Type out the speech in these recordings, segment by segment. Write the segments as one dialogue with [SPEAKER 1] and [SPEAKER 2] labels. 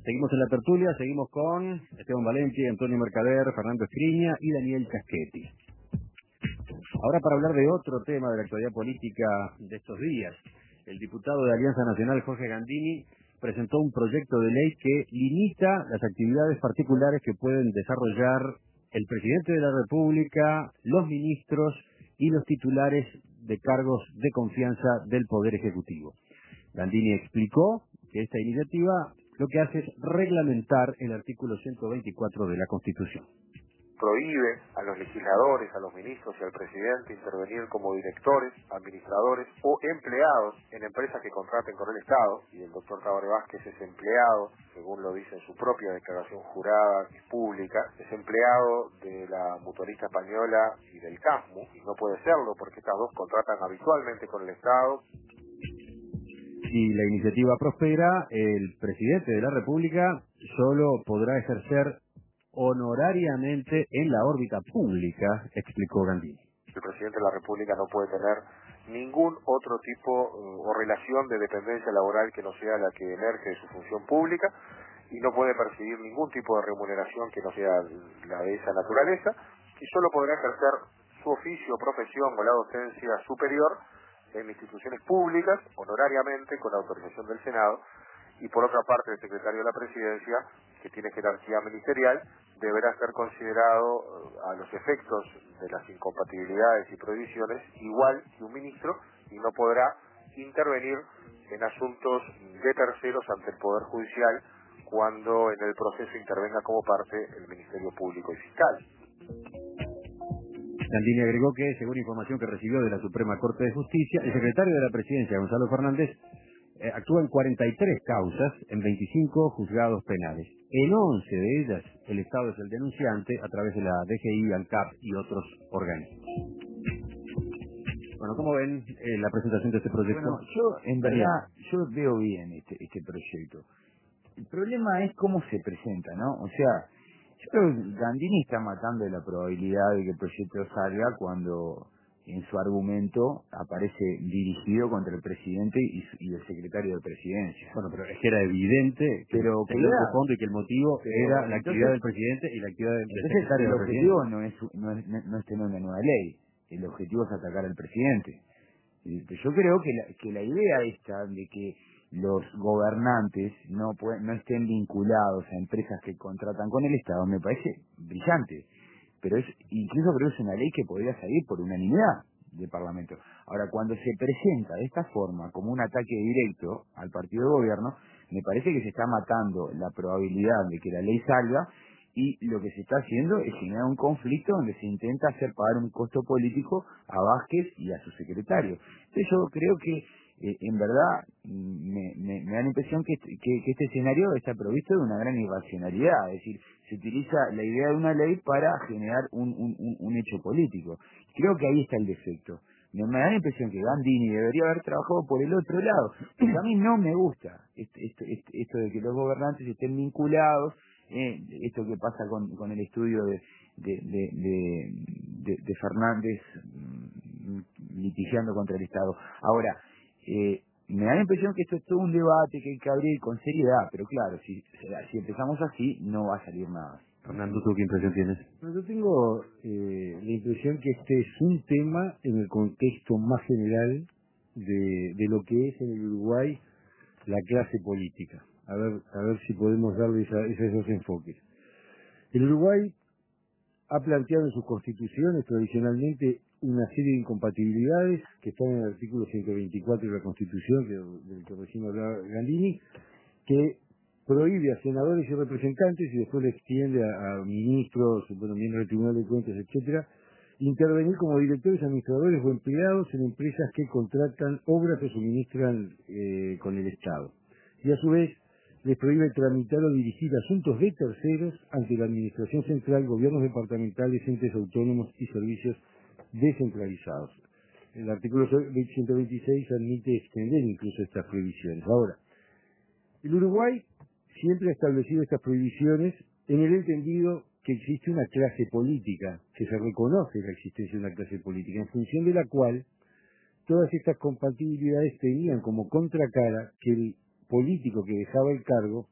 [SPEAKER 1] Seguimos en la tertulia, seguimos con Esteban Valenti, Antonio Mercader, Fernando Escriña y Daniel Caschetti. Ahora para hablar de otro tema de la actualidad política de estos días, el diputado de Alianza Nacional, Jorge Gandini, presentó un proyecto de ley que limita las actividades particulares que pueden desarrollar el presidente de la República, los ministros y los titulares de cargos de confianza del Poder Ejecutivo. Gandini explicó que esta iniciativa lo que hace es reglamentar el artículo 124 de la Constitución.
[SPEAKER 2] Prohíbe a los legisladores, a los ministros y al presidente intervenir como directores, administradores o empleados en empresas que contraten con el Estado, y el doctor Tabaré Vázquez es empleado, según lo dice en su propia declaración jurada y pública, es empleado de la mutualista española y del CASMU, y no puede serlo porque estas dos contratan habitualmente con el Estado.
[SPEAKER 1] Si la iniciativa prospera, el presidente de la República solo podrá ejercer honorariamente en la órbita pública, explicó Gandini.
[SPEAKER 2] El presidente de la República no puede tener ningún otro tipo o relación de dependencia laboral que no sea la que emerge de su función pública y no puede percibir ningún tipo de remuneración que no sea la de esa naturaleza y solo podrá ejercer su oficio, profesión o la docencia superior en instituciones públicas, honorariamente, con autorización del Senado, y por otra parte el secretario de la Presidencia, que tiene jerarquía ministerial, deberá ser considerado a los efectos de las incompatibilidades y prohibiciones igual que un ministro y no podrá intervenir en asuntos de terceros ante el Poder Judicial cuando en el proceso intervenga como parte el Ministerio Público y Fiscal.
[SPEAKER 1] Gandini agregó que, según información que recibió de la Suprema Corte de Justicia, el secretario de la Presidencia, Gonzalo Fernández, actúa en 43 causas en 25 juzgados penales. En 11 de ellas, el Estado es el denunciante a través de la DGI, ANCAP y otros organismos. Bueno, ¿cómo ven la presentación de este proyecto?
[SPEAKER 3] Bueno, yo, en verdad, yo veo bien este proyecto. El problema es cómo se presenta, ¿no? O sea, yo creo que Gandini está matando la probabilidad de que el proyecto salga cuando en su argumento aparece dirigido contra el presidente y el secretario de presidencia.
[SPEAKER 1] Bueno, pero es que era evidente que
[SPEAKER 3] pero
[SPEAKER 1] tenía de fondo y que el motivo era la actividad del presidente y la actividad del secretario de presidencia.
[SPEAKER 3] El objetivo no es tener una nueva ley, el objetivo es atacar al presidente. Yo creo que la idea esta de que los gobernantes no estén vinculados a empresas que contratan con el Estado me parece brillante, pero incluso creo que es una ley que podría salir por unanimidad del Parlamento. Ahora, cuando se presenta de esta forma como un ataque directo al partido de gobierno, me parece que se está matando la probabilidad de que la ley salga y lo que se está haciendo es generar un conflicto donde se intenta hacer pagar un costo político a Vázquez y a su secretario. Entonces yo creo que en verdad me da la impresión que este escenario está provisto de una gran irracionalidad, es decir, se utiliza la idea de una ley para generar un hecho político. Creo que ahí está el defecto. Me da la impresión que Gandini debería haber trabajado por el otro lado, porque a mí no me gusta esto de que los gobernantes estén vinculados, esto que pasa con el estudio de Fernández litigiando contra el Estado. Ahora, me da la impresión que esto es todo un debate que hay que abrir con seriedad, pero claro, si empezamos así, no va a salir nada.
[SPEAKER 1] Fernando, ¿tú qué impresión tienes?
[SPEAKER 4] Yo tengo la impresión que este es un tema en el contexto más general de lo que es en el Uruguay la clase política. A ver si podemos darle esos dos enfoques. El Uruguay ha planteado en sus constituciones tradicionalmente una serie de incompatibilidades que están en el artículo 124 de la Constitución, del que recién hablaba Gandini, que prohíbe a senadores y representantes y después le extiende a ministros, miembros del Tribunal de Cuentas, etcétera, intervenir como directores, administradores o empleados en empresas que contratan obras o suministran con el Estado. Y a su vez les prohíbe tramitar o dirigir asuntos de terceros ante la Administración Central, gobiernos departamentales, entes autónomos y servicios descentralizados. El artículo 126 admite extender incluso estas prohibiciones. Ahora, el Uruguay siempre ha establecido estas prohibiciones en el entendido que existe una clase política, que se reconoce la existencia de una clase política, en función de la cual todas estas compatibilidades tenían como contracara que el político que dejaba el cargo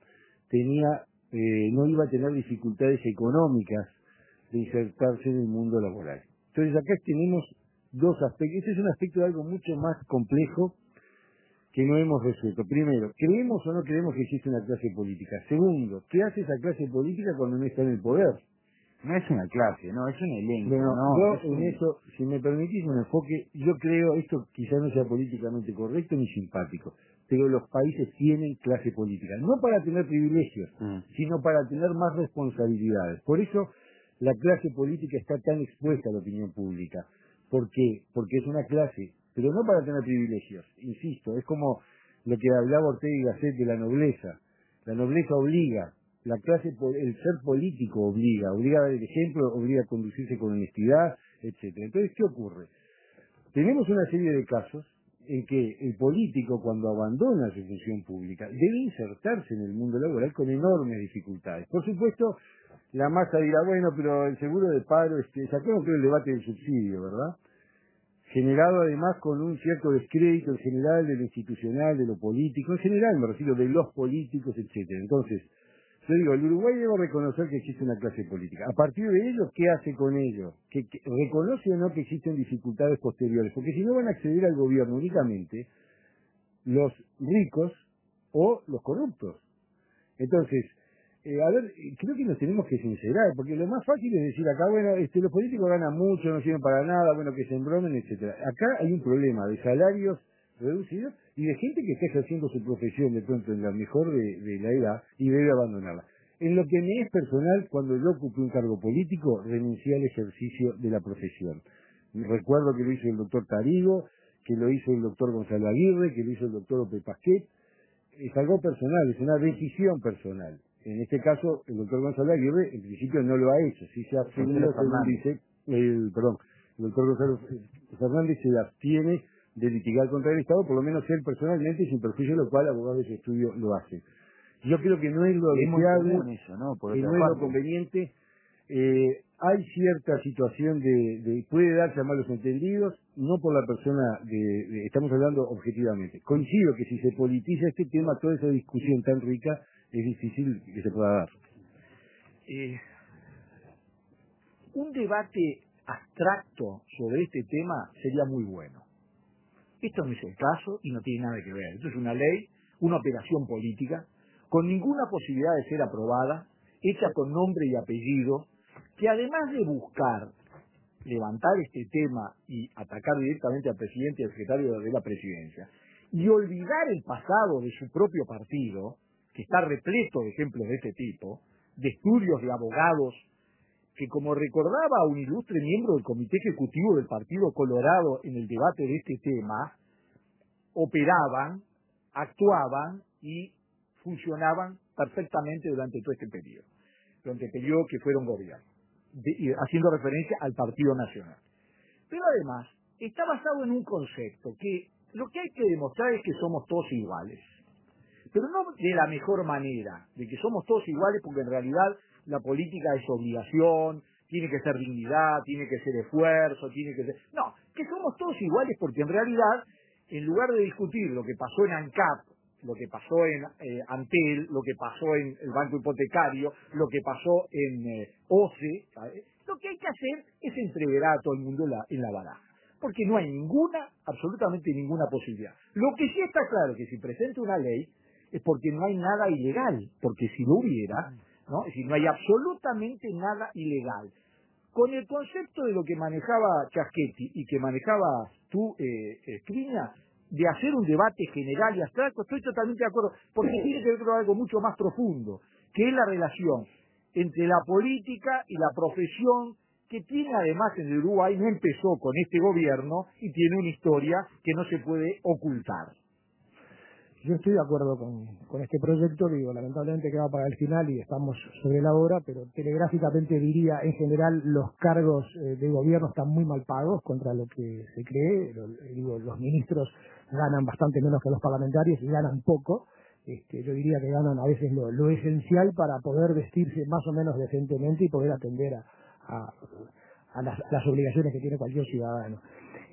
[SPEAKER 4] no iba a tener dificultades económicas de insertarse en el mundo laboral. Entonces acá tenemos dos aspectos. Este es un aspecto de algo mucho más complejo que no hemos resuelto. Primero, ¿creemos o no creemos que existe una clase política? Segundo, ¿qué hace esa clase política cuando no está en el poder?
[SPEAKER 3] No es una clase, no, es un elenco.
[SPEAKER 4] Bueno,
[SPEAKER 3] No,
[SPEAKER 4] yo en eso, si me permitís un enfoque, yo creo, esto quizás no sea políticamente correcto ni simpático, pero los países tienen clase política, no para tener privilegios, sino para tener más responsabilidades. Por eso la clase política está tan expuesta a la opinión pública. ¿Por qué? Porque es una clase, pero no para tener privilegios, insisto, es como lo que hablaba Ortega y Gasset de la nobleza. La nobleza obliga, la clase, el ser político obliga a dar el ejemplo, obliga a conducirse con honestidad, etcétera. Entonces, ¿qué ocurre? Tenemos una serie de casos en que el político, cuando abandona su función pública, debe insertarse en el mundo laboral con enormes dificultades. Por supuesto, la masa dirá, bueno, pero el seguro de paro, sacamos el debate del subsidio, ¿verdad? Generado además con un cierto descrédito en general de lo institucional, de lo político, en general me refiero de los políticos, etcétera. Entonces, yo digo, el Uruguay debe reconocer que existe una clase política. A partir de ello, ¿qué hace con ello? ¿Que reconoce o no que existen dificultades posteriores? Porque si no van a acceder al gobierno únicamente los ricos o los corruptos. Entonces, creo que nos tenemos que sincerar, porque lo más fácil es decir acá, bueno, los políticos ganan mucho, no sirven para nada, bueno, que se embromen, etcétera. Acá hay un problema de salarios reducidos y de gente que está ejerciendo su profesión de pronto en la mejor de la edad y debe abandonarla. En lo que me es personal, cuando yo ocupé un cargo político, renuncié al ejercicio de la profesión. Recuerdo que lo hizo el doctor Tarigo, que lo hizo el doctor Gonzalo Aguirre, que lo hizo el doctor Ope Pasquet. Es algo personal, es una decisión personal. En este caso, el doctor Gonzalo Aguirre, en principio, no lo ha hecho. Sí se ha abstenido, según dice, el doctor Gonzalo Fernández se abstiene de litigar contra el Estado, por lo menos él personalmente, sin perjuicio de lo cual abogados de su estudio lo hacen. Yo creo que no es lo deseable,
[SPEAKER 3] eso, ¿no?
[SPEAKER 4] que no es lo conveniente. Hay cierta situación puede darse a malos entendidos, no por la persona estamos hablando objetivamente. Coincido que si se politiza este tema, toda esa discusión tan rica, es difícil que se pueda dar.
[SPEAKER 5] Un debate abstracto sobre este tema sería muy bueno. Esto no es el caso y no tiene nada que ver. Esto es una ley, una operación política, con ninguna posibilidad de ser aprobada, hecha con nombre y apellido, que además de buscar levantar este tema y atacar directamente al presidente y al secretario de la presidencia, y olvidar el pasado de su propio partido, que está repleto de ejemplos de este tipo, de estudios de abogados, que como recordaba un ilustre miembro del Comité Ejecutivo del Partido Colorado en el debate de este tema, operaban, actuaban y funcionaban perfectamente durante todo este periodo que fueron gobierno, haciendo referencia al Partido Nacional. Pero además, está basado en un concepto que lo que hay que demostrar es que somos todos iguales, pero no de la mejor manera, de que somos todos iguales porque en realidad la política es obligación, tiene que ser dignidad, tiene que ser esfuerzo, tiene que ser... No, que somos todos iguales porque en realidad, en lugar de discutir lo que pasó en ANCAP, lo que pasó en Antel, lo que pasó en el Banco Hipotecario, lo que pasó en OCE, ¿sabes? Lo que hay que hacer es entreverar a todo el mundo en la baraja, porque no hay absolutamente ninguna posibilidad. Lo que sí está claro es que si presenta una ley es porque no hay nada ilegal, porque si lo hubiera, ¿no? Es decir, no hay absolutamente nada ilegal. Con el concepto de lo que manejaba Chasquetti y que manejabas tú, Skriniar, de hacer un debate general y abstracto, estoy totalmente de acuerdo, porque tiene que ver con algo mucho más profundo, que es la relación entre la política y la profesión, que tiene además en el Uruguay, no empezó con este gobierno y tiene una historia que no se puede ocultar.
[SPEAKER 6] Yo estoy de acuerdo con este proyecto, digo, lamentablemente queda para el final y estamos sobre la hora, pero telegráficamente diría, en general, los cargos de gobierno están muy mal pagos contra lo que se cree. Digo, los ministros ganan bastante menos que los parlamentarios y ganan poco. Yo diría que ganan a veces lo esencial para poder vestirse más o menos decentemente y poder atender a las obligaciones que tiene cualquier ciudadano.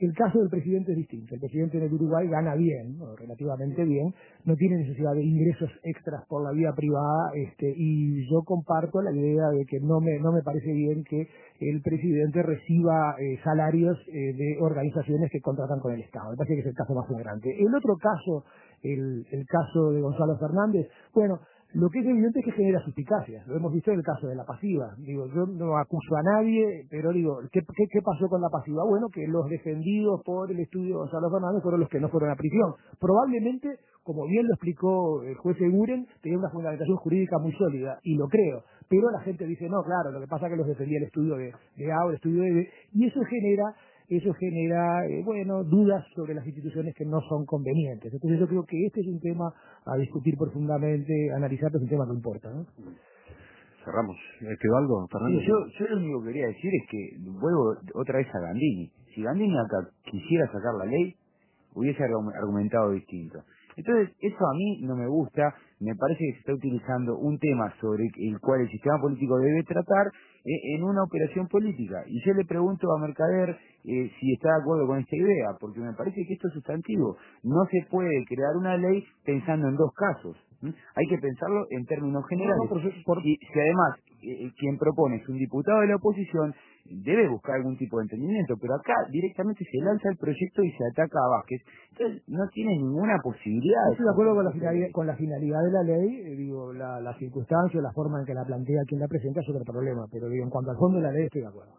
[SPEAKER 6] El caso del presidente es distinto. El presidente en el Uruguay gana bien, o relativamente bien, no tiene necesidad de ingresos extras por la vía privada, y yo comparto la idea de que no me parece bien que el presidente reciba salarios de organizaciones que contratan con el Estado. Me parece que es el caso más flagrante. El otro caso, el caso de Gonzalo Fernández, bueno, lo que es evidente es que genera suspicacias. Lo hemos visto en el caso de la pasiva. Digo, yo no acuso a nadie, pero digo, ¿qué pasó con la pasiva? Bueno, que los defendidos por el estudio de Gonzalo Fernández fueron los que no fueron a prisión. Probablemente, como bien lo explicó el juez Eguren, tenía una fundamentación jurídica muy sólida, y lo creo. Pero la gente dice, no, claro, lo que pasa es que los defendía el estudio de A o el estudio de B, y eso genera dudas sobre las instituciones que no son convenientes. Entonces yo creo que este es un tema a discutir profundamente, analizar, es un tema que importa, ¿no?
[SPEAKER 1] Cerramos. ¿Quedó algo, Fernando?
[SPEAKER 3] Sí, yo lo único que quería decir es que vuelvo otra vez a Gandini. Si Gandini acá quisiera sacar la ley, hubiese argumentado distinto. Entonces, eso a mí no me gusta, me parece que se está utilizando un tema sobre el cual el sistema político debe tratar en una operación política. Y yo le pregunto a Mercader si está de acuerdo con esta idea, porque me parece que esto es sustantivo. No se puede crear una ley pensando en dos casos. Hay que pensarlo en términos generales. Si además quien propone es un diputado de la oposición, debe buscar algún tipo de entendimiento, pero acá directamente se lanza el proyecto y se ataca a Vázquez. Entonces no tiene ninguna posibilidad.
[SPEAKER 6] Estoy de acuerdo con la finalidad de la ley, digo, la circunstancia, la forma en que la plantea quien la presenta es otro problema, pero digo, en cuanto al fondo de la ley estoy de acuerdo.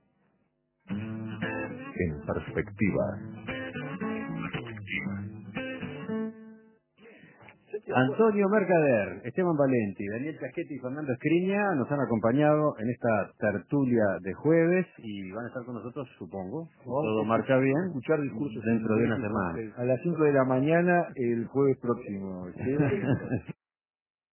[SPEAKER 7] En perspectiva.
[SPEAKER 1] Antonio Mercader, Esteban Valenti, Daniel Casquetti y Fernando Escriña nos han acompañado en esta tertulia de jueves y van a estar con nosotros, supongo. Todo marcha bien.
[SPEAKER 4] Escuchar discursos
[SPEAKER 1] dentro de una semana.
[SPEAKER 4] A las 5 de la mañana el jueves próximo.